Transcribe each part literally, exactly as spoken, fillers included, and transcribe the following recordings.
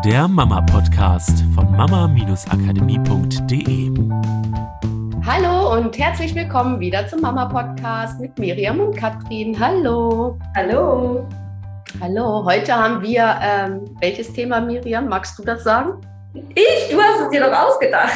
Der Mama-Podcast von mama akademie punkt de. Hallo und herzlich willkommen wieder zum Mama-Podcast mit Miriam und Katrin. Hallo. Hallo. Hallo, heute haben wir, ähm, welches Thema, Miriam? Magst du das sagen? Ich? Du hast es dir doch ausgedacht.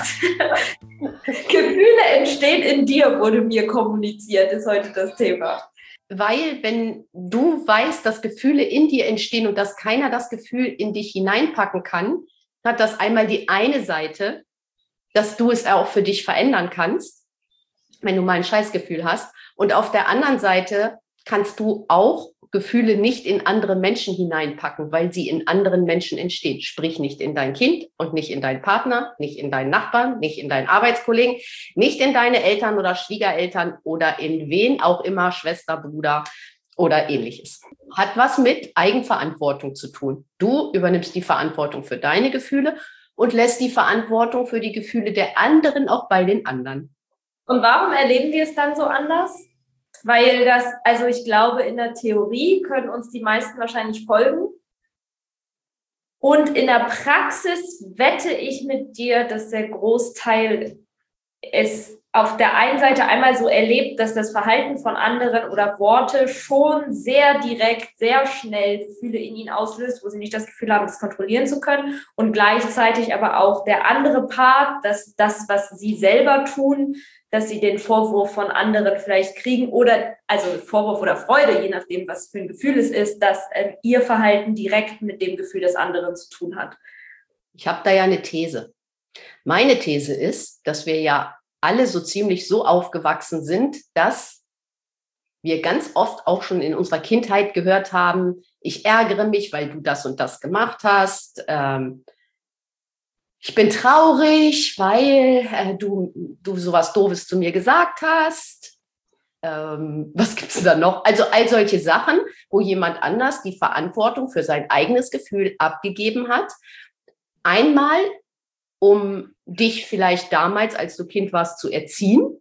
Gefühle entstehen in dir, wurde mir kommuniziert, ist heute das Thema. Weil wenn du weißt, dass Gefühle in dir entstehen und dass keiner das Gefühl in dich hineinpacken kann, hat das einmal die eine Seite, dass du es auch für dich verändern kannst, wenn du mal ein Scheißgefühl hast. Und auf der anderen Seite kannst du auch Gefühle nicht in andere Menschen hineinpacken, weil sie in anderen Menschen entstehen. Sprich nicht in dein Kind und nicht in deinen Partner, nicht in deinen Nachbarn, nicht in deinen Arbeitskollegen, nicht in deine Eltern oder Schwiegereltern oder in wen auch immer, Schwester, Bruder oder ähnliches. Hat was mit Eigenverantwortung zu tun. Du übernimmst die Verantwortung für deine Gefühle und lässt die Verantwortung für die Gefühle der anderen auch bei den anderen. Und warum erleben wir es dann so anders? Weil das, also ich glaube, in der Theorie können uns die meisten wahrscheinlich folgen. Und in der Praxis wette ich mit dir, dass der Großteil es auf der einen Seite einmal so erlebt, dass das Verhalten von anderen oder Worte schon sehr direkt, sehr schnell Gefühle in ihnen auslöst, wo sie nicht das Gefühl haben, das kontrollieren zu können. Und gleichzeitig aber auch der andere Part, dass das, was sie selber tun, dass sie den Vorwurf von anderen vielleicht kriegen oder, also Vorwurf oder Freude, je nachdem, was für ein Gefühl es ist, dass äh, ihr Verhalten direkt mit dem Gefühl des anderen zu tun hat. Ich habe da ja eine These. Meine These ist, dass wir ja alle so ziemlich so aufgewachsen sind, dass wir ganz oft auch schon in unserer Kindheit gehört haben, ich ärgere mich, weil du das und das gemacht hast, ähm, ich bin traurig, weil äh, du, du sowas Doofes zu mir gesagt hast. Ähm, was gibt es da noch? Also all solche Sachen, wo jemand anders die Verantwortung für sein eigenes Gefühl abgegeben hat. Einmal, um dich vielleicht damals, als du Kind warst, zu erziehen.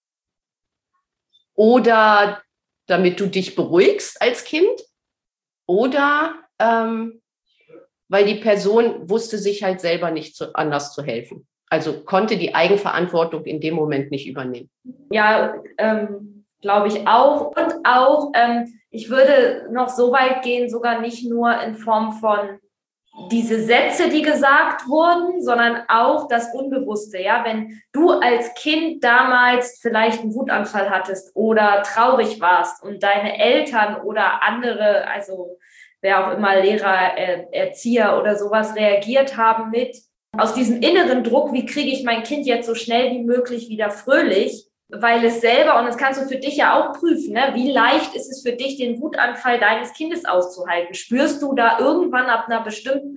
Oder damit du dich beruhigst als Kind. Oder ähm, weil die Person wusste sich halt selber nicht zu, anders zu helfen. Also konnte die Eigenverantwortung in dem Moment nicht übernehmen. Ja, ähm, glaube ich auch. Und auch, ähm, ich würde noch so weit gehen, sogar nicht nur in Form von diese Sätze, die gesagt wurden, sondern auch das Unbewusste. Ja, wenn du als Kind damals vielleicht einen Wutanfall hattest oder traurig warst und deine Eltern oder andere, also wer auch immer, Lehrer, Erzieher oder sowas reagiert haben mit aus diesem inneren Druck, wie kriege ich mein Kind jetzt so schnell wie möglich wieder fröhlich, weil es selber, und das kannst du für dich ja auch prüfen, ne, wie leicht ist es für dich, den Wutanfall deines Kindes auszuhalten? Spürst du da irgendwann ab einer bestimmten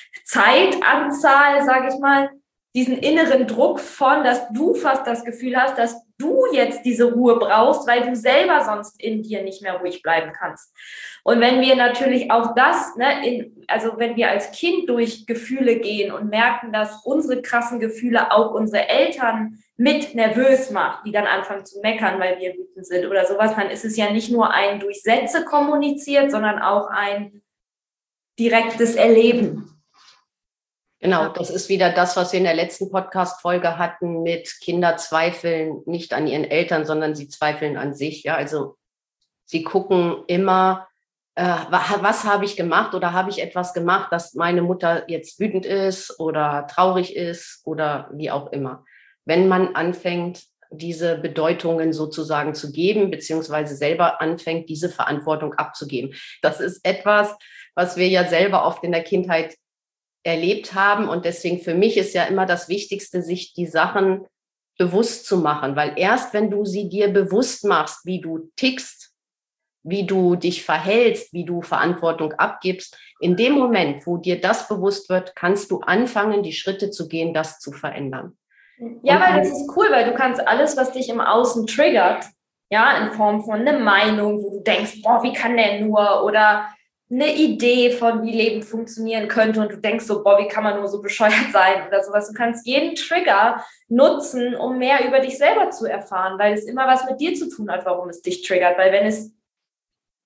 Zeitanzahl, sage ich mal, diesen inneren Druck von, dass du fast das Gefühl hast, dass du jetzt diese Ruhe brauchst, weil du selber sonst in dir nicht mehr ruhig bleiben kannst. Und wenn wir natürlich auch das, ne, in, also wenn wir als Kind durch Gefühle gehen und merken, dass unsere krassen Gefühle auch unsere Eltern mit nervös macht, die dann anfangen zu meckern, weil wir wütend sind oder sowas, dann ist es ja nicht nur ein durch Sätze kommuniziert, sondern auch ein direktes Erleben. Genau, das ist wieder das, was wir in der letzten Podcast-Folge hatten mit Kinder zweifeln nicht an ihren Eltern, sondern sie zweifeln an sich. Ja, also sie gucken immer, äh, was habe ich gemacht oder habe ich etwas gemacht, dass meine Mutter jetzt wütend ist oder traurig ist oder wie auch immer. Wenn man anfängt, diese Bedeutungen sozusagen zu geben, beziehungsweise selber anfängt, diese Verantwortung abzugeben. Das ist etwas, was wir ja selber oft in der Kindheit erlebt haben. Und deswegen für mich ist ja immer das Wichtigste, sich die Sachen bewusst zu machen, weil erst wenn du sie dir bewusst machst, wie du tickst, wie du dich verhältst, wie du Verantwortung abgibst, in dem Moment, wo dir das bewusst wird, kannst du anfangen, die Schritte zu gehen, das zu verändern. Ja, weil das ist cool, weil du kannst alles, was dich im Außen triggert, ja, in Form von einer Meinung, wo du denkst, boah, wie kann der nur, oder eine Idee von, wie Leben funktionieren könnte und du denkst so, boah, wie kann man nur so bescheuert sein oder sowas. Du kannst jeden Trigger nutzen, um mehr über dich selber zu erfahren, weil es immer was mit dir zu tun hat, warum es dich triggert. Weil wenn es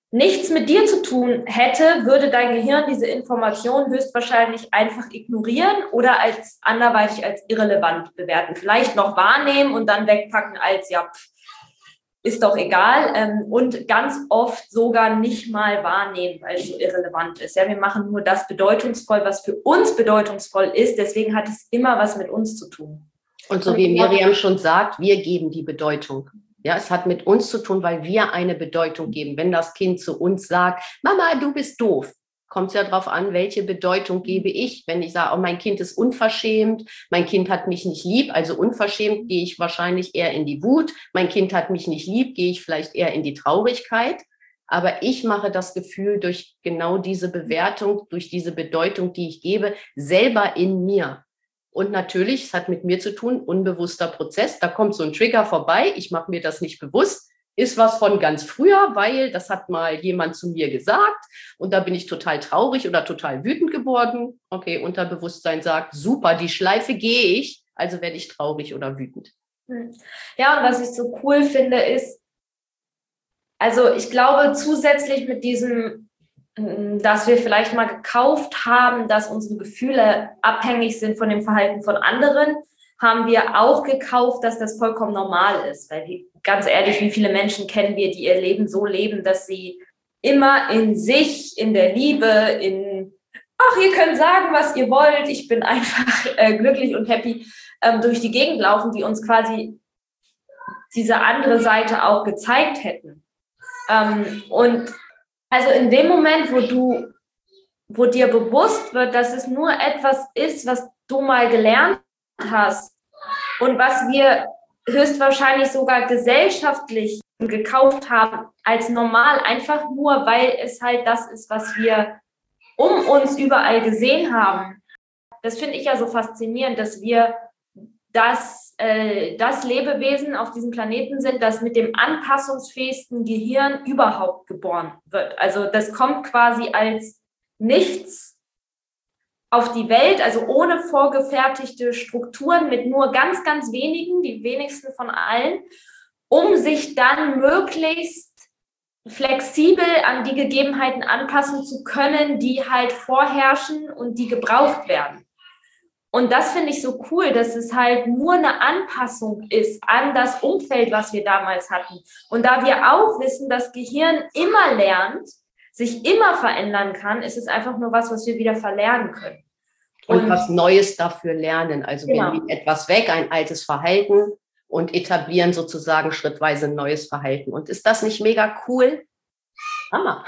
nichts mit dir zu tun hätte, würde dein Gehirn diese Information höchstwahrscheinlich einfach ignorieren oder als anderweitig als irrelevant bewerten. Vielleicht noch wahrnehmen und dann wegpacken als, ja, pff, ist doch egal. Ähm, und ganz oft sogar nicht mal wahrnehmen, weil es so irrelevant ist. Ja, wir machen nur das bedeutungsvoll, was für uns bedeutungsvoll ist. Deswegen hat es immer was mit uns zu tun. Und so wie Miriam schon sagt, wir geben die Bedeutung. Ja, es hat mit uns zu tun, weil wir eine Bedeutung geben. Wenn das Kind zu uns sagt, Mama, du bist doof, kommt es ja darauf an, welche Bedeutung gebe ich. Wenn ich sage, oh, mein Kind ist unverschämt, mein Kind hat mich nicht lieb, also unverschämt gehe ich wahrscheinlich eher in die Wut. Mein Kind hat mich nicht lieb, gehe ich vielleicht eher in die Traurigkeit. Aber ich mache das Gefühl durch genau diese Bewertung, durch diese Bedeutung, die ich gebe, selber in mir. Und natürlich, es hat mit mir zu tun, unbewusster Prozess. Da kommt so ein Trigger vorbei. Ich mache mir das nicht bewusst. Ist was von ganz früher, weil das hat mal jemand zu mir gesagt. Und da bin ich total traurig oder total wütend geworden. Okay, Unterbewusstsein sagt, super, die Schleife gehe ich. Also werde ich traurig oder wütend. Ja, und was ich so cool finde, ist, also ich glaube zusätzlich mit diesem, dass wir vielleicht mal gekauft haben, dass unsere Gefühle abhängig sind von dem Verhalten von anderen, haben wir auch gekauft, dass das vollkommen normal ist. Weil, die, ganz ehrlich, wie viele Menschen kennen wir, die ihr Leben so leben, dass sie immer in sich, in der Liebe, in, ach, ihr könnt sagen, was ihr wollt, ich bin einfach äh, glücklich und happy, ähm, durch die Gegend laufen, die uns quasi diese andere Seite auch gezeigt hätten. Ähm, und also in dem Moment, wo du, wo dir bewusst wird, dass es nur etwas ist, was du mal gelernt hast und was wir höchstwahrscheinlich sogar gesellschaftlich gekauft haben als normal, einfach nur, weil es halt das ist, was wir um uns überall gesehen haben. Das finde ich ja so faszinierend, dass wir das, äh, das Lebewesen auf diesem Planeten sind, das mit dem anpassungsfähigsten Gehirn überhaupt geboren wird. Also das kommt quasi als nichts auf die Welt, also ohne vorgefertigte Strukturen, mit nur ganz, ganz wenigen, die wenigsten von allen, um sich dann möglichst flexibel an die Gegebenheiten anpassen zu können, die halt vorherrschen und die gebraucht werden. Und das finde ich so cool, dass es halt nur eine Anpassung ist an das Umfeld, was wir damals hatten. Und da wir auch wissen, dass Gehirn immer lernt, sich immer verändern kann, ist es einfach nur was, was wir wieder verlernen können. Und, und was Neues dafür lernen. Also genau. Wir nehmen etwas weg, ein altes Verhalten und etablieren sozusagen schrittweise ein neues Verhalten. Und ist das nicht mega cool? Hammer.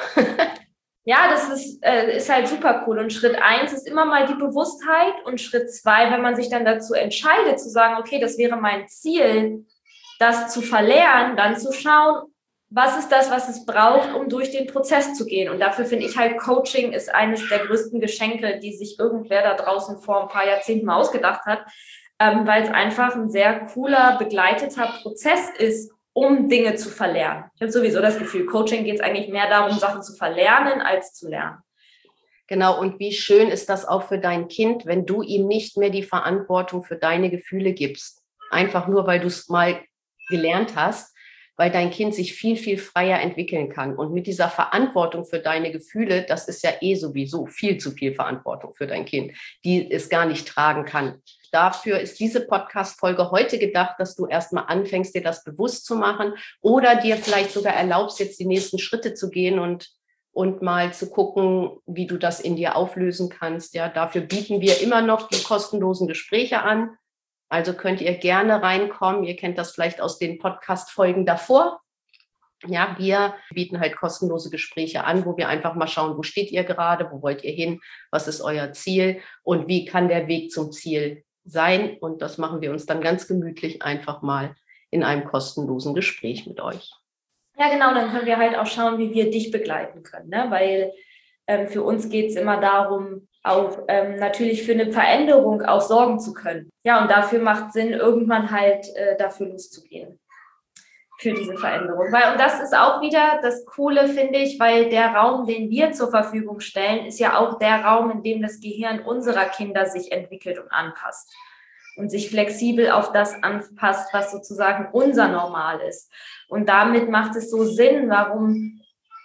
Ja, das ist, äh, ist halt super cool. Und Schritt eins ist immer mal die Bewusstheit. Und Schritt zwei, wenn man sich dann dazu entscheidet, zu sagen, okay, das wäre mein Ziel, das zu verlernen, dann zu schauen, was ist das, was es braucht, um durch den Prozess zu gehen. Und dafür finde ich halt, Coaching ist eines der größten Geschenke, die sich irgendwer da draußen vor ein paar Jahrzehnten mal ausgedacht hat, ähm, weil es einfach ein sehr cooler, begleiteter Prozess ist, um Dinge zu verlernen. Ich habe sowieso das Gefühl, Coaching geht es eigentlich mehr darum, Sachen zu verlernen, als zu lernen. Genau, und wie schön ist das auch für dein Kind, wenn du ihm nicht mehr die Verantwortung für deine Gefühle gibst. Einfach nur, weil du es mal gelernt hast, weil dein Kind sich viel, viel freier entwickeln kann. Und mit dieser Verantwortung für deine Gefühle, das ist ja eh sowieso viel zu viel Verantwortung für dein Kind, die es gar nicht tragen kann. Dafür ist diese Podcast-Folge heute gedacht, dass du erstmal anfängst, dir das bewusst zu machen oder dir vielleicht sogar erlaubst, jetzt die nächsten Schritte zu gehen und, und mal zu gucken, wie du das in dir auflösen kannst. Ja, dafür bieten wir immer noch die kostenlosen Gespräche an. Also könnt ihr gerne reinkommen. Ihr kennt das vielleicht aus den Podcast-Folgen davor. Ja, wir bieten halt kostenlose Gespräche an, wo wir einfach mal schauen, wo steht ihr gerade, wo wollt ihr hin, was ist euer Ziel und wie kann der Weg zum Ziel sein. Und das machen wir uns dann ganz gemütlich einfach mal in einem kostenlosen Gespräch mit euch. Ja, genau, dann können wir halt auch schauen, wie wir dich begleiten können, ne? Weil ähm, für uns geht es immer darum, auch ähm, natürlich für eine Veränderung auch sorgen zu können. Ja, und dafür macht Sinn, irgendwann halt äh, dafür loszugehen, für diese Veränderung. Weil, und das ist auch wieder das Coole, finde ich, weil der Raum, den wir zur Verfügung stellen, ist ja auch der Raum, in dem das Gehirn unserer Kinder sich entwickelt und anpasst und sich flexibel auf das anpasst, was sozusagen unser Normal ist. Und damit macht es so Sinn, warum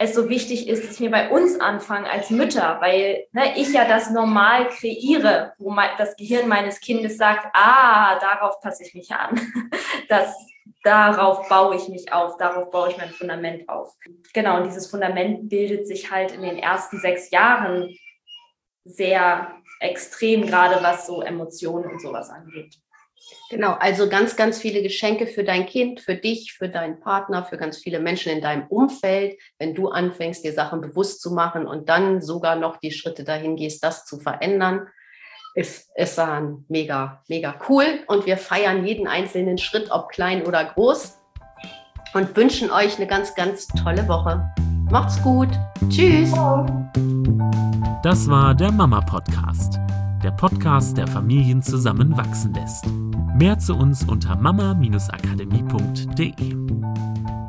es so wichtig ist, dass wir bei uns anfangen als Mütter, weil ne, ich ja das normal kreiere, wo mein, das Gehirn meines Kindes sagt, ah, darauf passe ich mich an, das, darauf baue ich mich auf, darauf baue ich mein Fundament auf. Genau, und dieses Fundament bildet sich halt in den ersten sechs Jahren sehr extrem, gerade was so Emotionen und sowas angeht. Genau, also ganz, ganz viele Geschenke für dein Kind, für dich, für deinen Partner, für ganz viele Menschen in deinem Umfeld, wenn du anfängst, dir Sachen bewusst zu machen und dann sogar noch die Schritte dahin gehst, das zu verändern, ist, ist dann mega, mega cool. Und wir feiern jeden einzelnen Schritt, ob klein oder groß, und wünschen euch eine ganz, ganz tolle Woche. Macht's gut. Tschüss. Das war der Mama-Podcast. Der Podcast, der Familien zusammenwachsen lässt. Mehr zu uns unter mama Bindestrich akademie punkt de.